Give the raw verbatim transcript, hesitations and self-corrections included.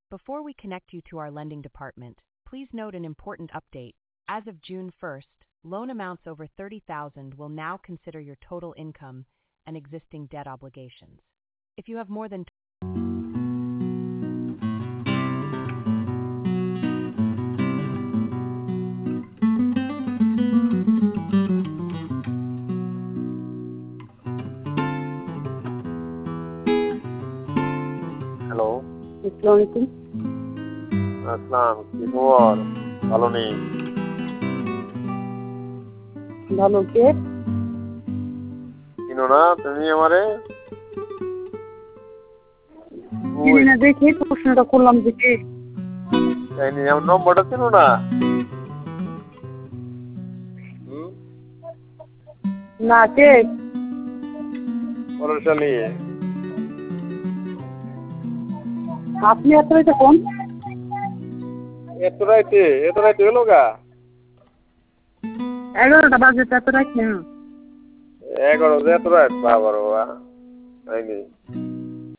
Before we connect you to our lending department, please note an important update. As of June first, loan amounts over thirty thousand will now consider your total income and existing debt obligations. If you have more than hello, আসসালামু আলাইকুম। আসসালাম, কি খবর? ভালো নেই। ভালো, কে? চিনো না তুমি আমারে? চিনি না দেখে প্রশ্নটা করলাম যে কে? তাই নি, আমার নম্বরটা চিনো না? হুম? না, কে? পরশালী। আপনি এত রাইতে ফোন? এত রাইতে? এত রাইতে হলো গা? এগারোটা বাজে, এত রাত না। এগারো যে এত রাত, বাবা রে বাবা। তাই নি।